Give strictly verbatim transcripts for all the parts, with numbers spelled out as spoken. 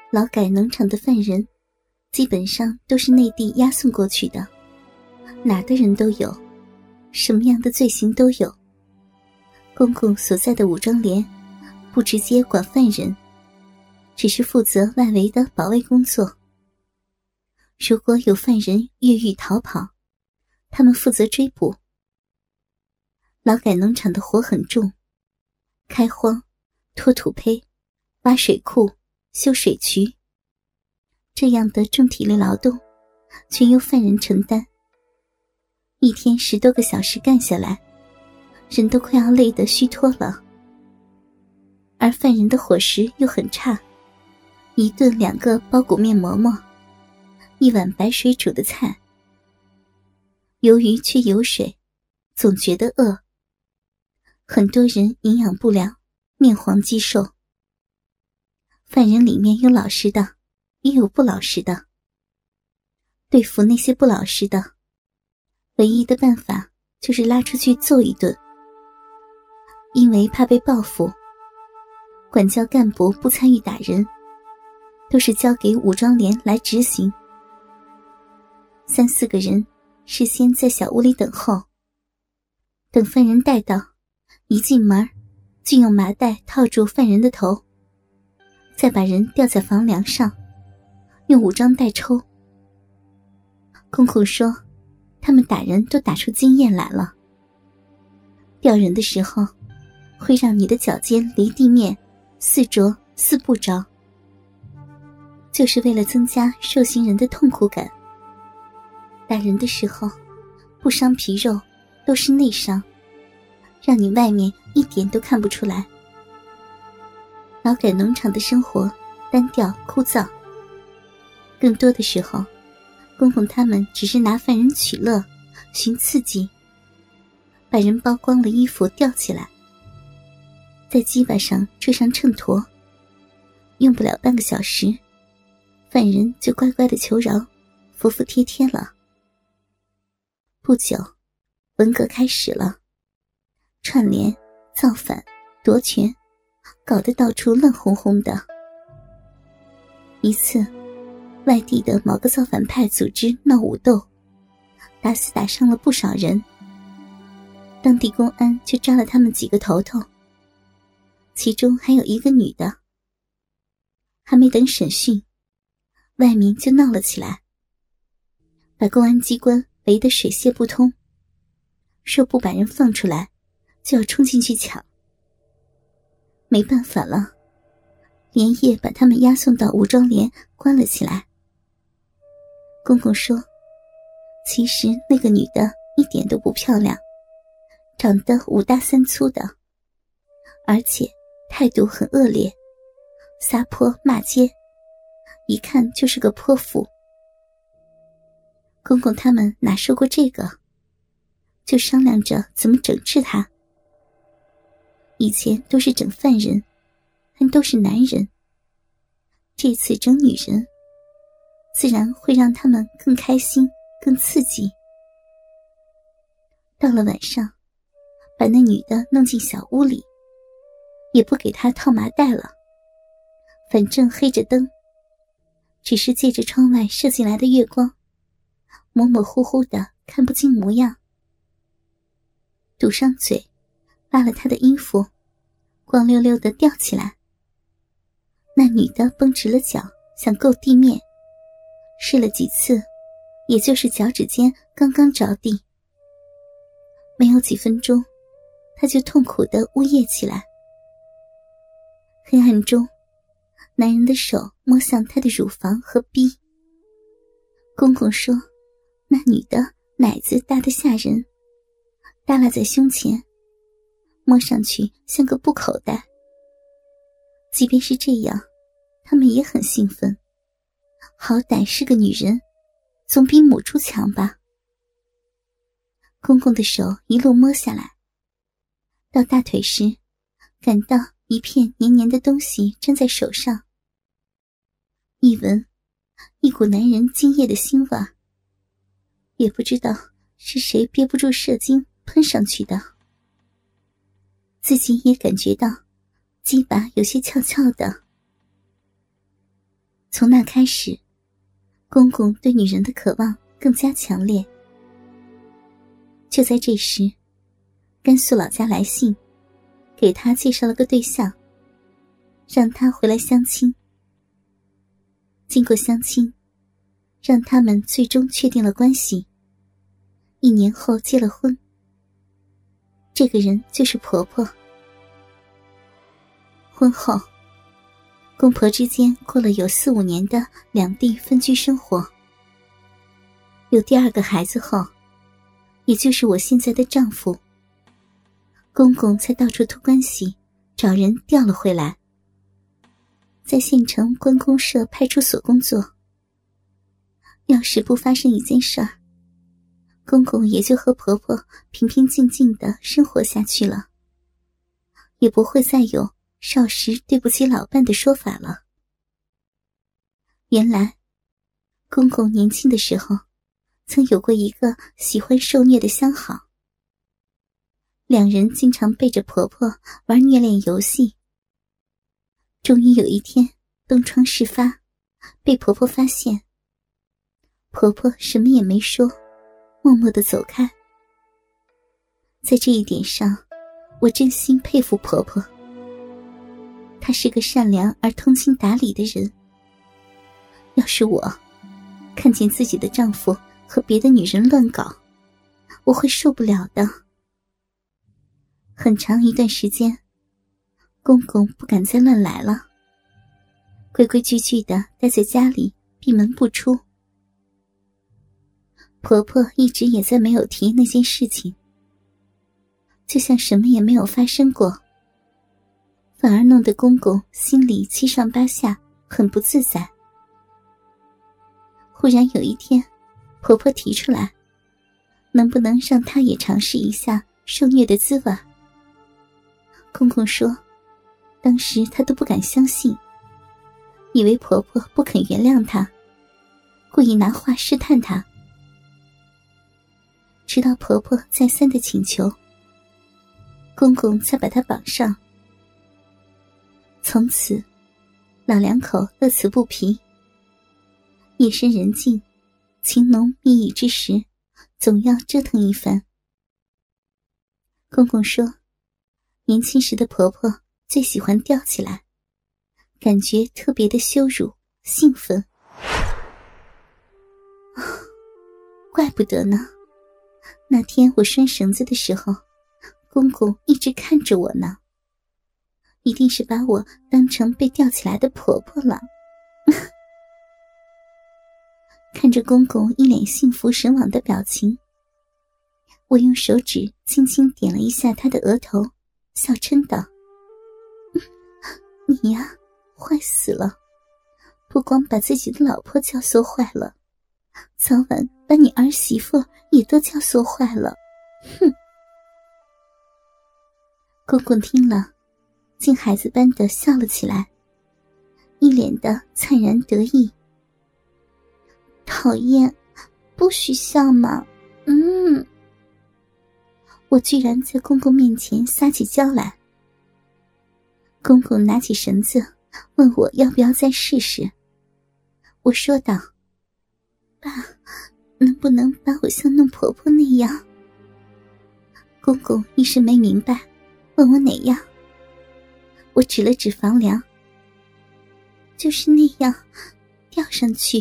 劳改农场的犯人基本上都是内地押送过去的，哪的人都有，什么样的罪行都有。公公所在的武装连不直接管犯人，只是负责外围的保卫工作。如果有犯人越狱逃跑，他们负责追捕。劳改农场的活很重，开荒、拖土坯、挖水库、修水渠，这样的重体力劳动全由犯人承担。一天十多个小时干下来，人都快要累得虚脱了。而犯人的伙食又很差，一顿两个包谷面馍馍，一碗白水煮的菜。由于缺油水，总觉得饿。很多人营养不良，面黄肌瘦。犯人里面有老实的，也有不老实的。对付那些不老实的，唯一的办法就是拉出去揍一顿。因为怕被报复，管教干部不参与打人，都是交给武装连来执行。三四个人事先在小屋里等候，等犯人带到，一进门就用麻袋套住犯人的头，再把人吊在房梁上，用武装带抽。公公说他们打人都打出经验来了，吊人的时候会让你的脚尖离地面四着四不着，就是为了增加受刑人的痛苦感。打人的时候不伤皮肉，都是内伤，让你外面一点都看不出来。劳改农场的生活单调枯燥，更多的时候公公他们只是拿犯人取乐，寻刺激，把人剥光了衣服吊起来，在鸡巴上吹上秤砣，用不了半个小时，犯人就乖乖的求饶，服服帖帖了。不久，文革开始了，串联、造反、夺权，搞得到处乱哄哄的。一次，外地的某个造反派组织闹武斗，打死打伤了不少人，当地公安就抓了他们几个头头，其中还有一个女的。还没等审讯，外面就闹了起来，把公安机关围得水泄不通，说不把人放出来就要冲进去抢。没办法了，连夜把他们押送到武装连关了起来。公公说其实那个女的一点都不漂亮，长得五大三粗的，而且态度很恶劣，撒泼骂街，一看就是个泼妇。公公他们哪受过这个，就商量着怎么整治他。以前都是整犯人，还都是男人，这次整女人，自然会让他们更开心更刺激。到了晚上，把那女的弄进小屋里，也不给她套麻袋了，反正黑着灯，只是借着窗外射进来的月光，模模糊糊的看不清模样。堵上嘴，扒了她的衣服，光溜溜的吊起来。那女的绷直了脚，想够地面，试了几次，也就是脚趾尖刚刚着地。没有几分钟，她就痛苦地呜咽起来。黑暗中，男人的手摸向她的乳房和逼。公公说那女的奶子大得吓人，耷拉在胸前，摸上去像个布口袋。即便是这样，他们也很兴奋，好歹是个女人，总比母猪强吧。公公的手一路摸下来，到大腿时感到一片黏黏的东西粘在手上，一闻，一股男人精液的腥味，也不知道是谁憋不住射精喷上去的。自己也感觉到鸡巴有些翘翘的。 从那开始，公公对女人的渴望更加强烈。就在这时，甘肃老家来信，给他介绍了个对象，让他回来相亲。经过相亲，让他们最终确定了关系，一年后结了婚。这个人就是婆婆。婚后，公婆之间过了有四五年的两地分居生活。有第二个孩子后，也就是我现在的丈夫，公公才到处托关系找人调了回来，在县城关公社派出所工作。要是不发生一件事儿，公公也就和婆婆平平静静地生活下去了，也不会再有少时对不起老伴的说法了。原来公公年轻的时候曾有过一个喜欢受虐的相好，两人经常背着婆婆玩虐恋游戏。终于有一天东窗事发，被婆婆发现。婆婆什么也没说，默默地走开。在这一点上，我真心佩服婆婆。她是个善良而通情达理的人。要是我看见自己的丈夫和别的女人乱搞，我会受不了的。很长一段时间，公公不敢再乱来了，规规矩矩地待在家里，闭门不出。婆婆一直也在没有提那件事情，就像什么也没有发生过，反而弄得公公心里七上八下，很不自在。忽然有一天，婆婆提出来，能不能让她也尝试一下受虐的滋味。公公说，当时他都不敢相信，以为婆婆不肯原谅他，故意拿话试探她。直到婆婆再三的请求，公公才把她绑上。从此老两口乐此不疲，夜深人静，情浓蜜意之时，总要折腾一番。公公说，年轻时的婆婆最喜欢吊起来，感觉特别的羞辱兴奋。怪不得呢，那天我拴绳子的时候，公公一直看着我呢，一定是把我当成被吊起来的婆婆了。看着公公一脸幸福神往的表情，我用手指轻轻点了一下他的额头，笑嗔道，你呀，坏死了，不光把自己的老婆教唆坏了，早晚把你儿媳妇也都教唆坏了。哼！公公听了，竟孩子般的笑了起来，一脸的灿然得意。讨厌，不许笑嘛！嗯，我居然在公公面前撒起娇来。公公拿起绳子，问我要不要再试试。我说道，爸，能不能把我像弄婆婆那样？公公一时没明白，问我哪样。我指了指房梁，就是那样，吊上去。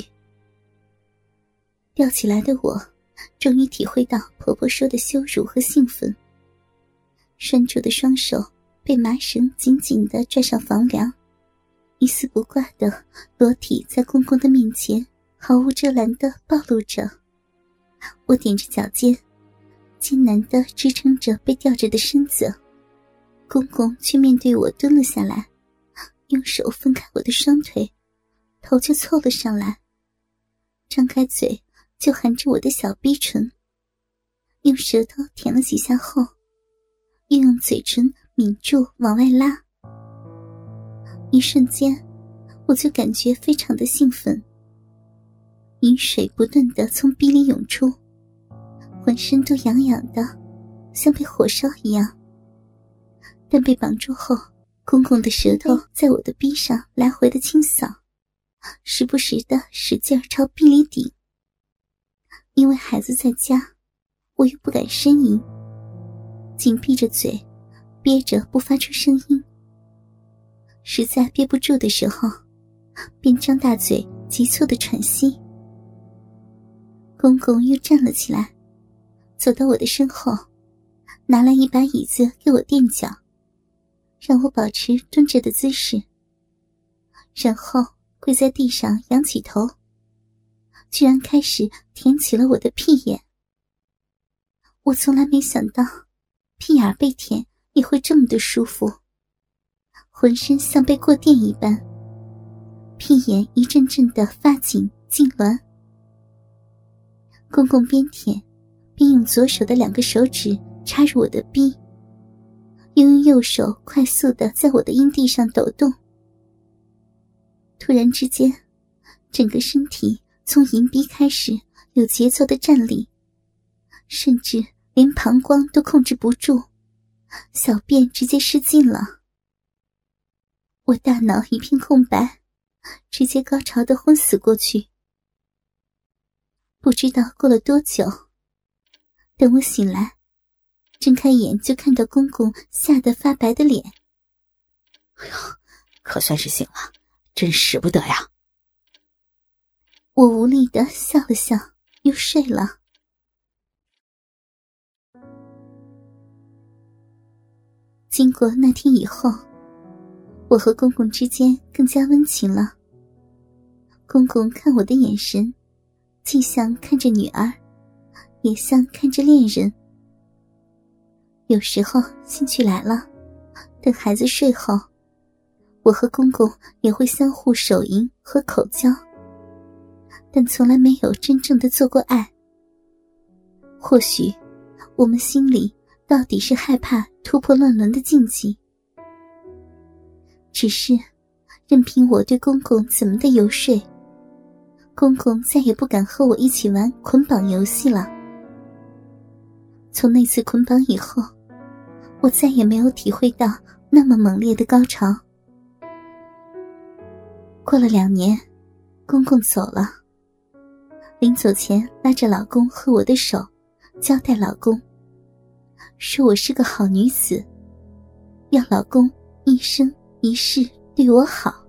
吊起来的我终于体会到婆婆说的羞辱和兴奋，拴住的双手被麻绳紧紧地拽上房梁，一丝不挂地裸体在公公的面前毫无遮拦地暴露着。我踮着脚尖，艰难地支撑着被吊着的身子，公公却面对我蹲了下来，用手分开我的双腿，头就凑了上来，张开嘴就含着我的小逼唇，用舌头舔了几下后，又用嘴唇抿住往外拉。一瞬间，我就感觉非常的兴奋，饮水不断地从逼里涌出，浑身都痒痒的，像被火烧一样。但被绑住后，公公的舌头在我的逼上来回的清扫， 时不时的使劲朝逼里顶。因为孩子在家，我又不敢呻吟，紧闭着嘴，憋着不发出声音。实在憋不住的时候，便张大嘴急促的喘息。公公又站了起来，走到我的身后，拿来一把椅子给我垫脚，让我保持蹲着的姿势，然后跪在地上仰起头，居然开始舔起了我的屁眼。我从来没想到屁眼被舔也会这么的舒服，浑身像被过电一般，屁眼一阵阵的发紧痉挛。公公边舔边用左手的两个手指插入我的逼，又用右手快速地在我的阴蒂上抖动。突然之间，整个身体从银逼开始有节奏的站立，甚至连膀胱都控制不住，小便直接失禁了。我大脑一片空白，直接高潮的昏死过去。不知道过了多久，等我醒来，睁开眼就看到公公吓得发白的脸。 哎呦，可算是醒了，真使不得呀。 我无力地笑了笑，又睡了。经过那天以后，我和公公之间更加温情了。公公看我的眼神，既像看着女儿，也像看着恋人。有时候兴趣来了，等孩子睡后，我和公公也会相互手淫和口交，但从来没有真正的做过爱。或许我们心里到底是害怕突破乱伦的禁忌，只是任凭我对公公怎么的游说，公公再也不敢和我一起玩捆绑游戏了。从那次捆绑以后，我再也没有体会到那么猛烈的高潮。过了两年，公公走了，临走前拉着老公和我的手，交代老公说我是个好女子，要老公一生一世对我好。